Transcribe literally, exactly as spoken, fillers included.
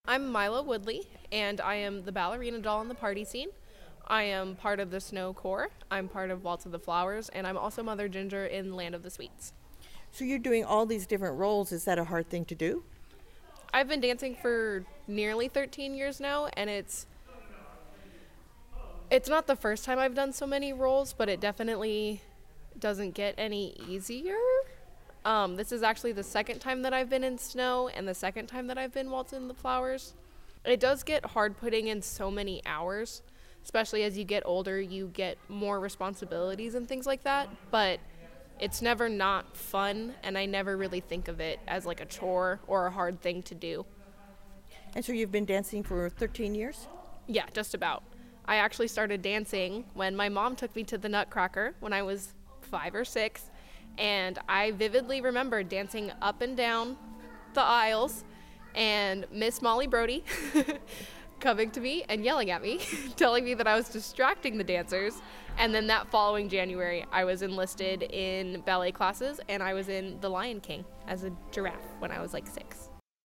I'm Mila Woodley, and I am the ballerina doll in the party scene. I am part of the Snow Corps. I'm part of Waltz of the Flowers, and I'm also Mother Ginger in Land of the Sweets. So you're doing all these different roles. Is that a hard thing to do? I've been dancing for nearly thirteen years now, and it's it's not the first time I've done so many roles, but it definitely doesn't get any easier. Um, this is actually the second time that I've been in Snow and the second time that I've been Waltz in the Flowers. It does get hard putting in so many hours, especially as you get older, you get more responsibilities and things like that, but it's never not fun, and I never really think of it as like a chore or a hard thing to do. And so you've been dancing for thirteen years? Yeah, just about. I actually started dancing when my mom took me to the Nutcracker when I was five or six, and I vividly remember dancing up and down the aisles and Miss Molly Brody coming to me and yelling at me, telling me that I was distracting the dancers. And then that following January, I was enlisted in ballet classes, and I was in The Lion King as a giraffe when I was like six.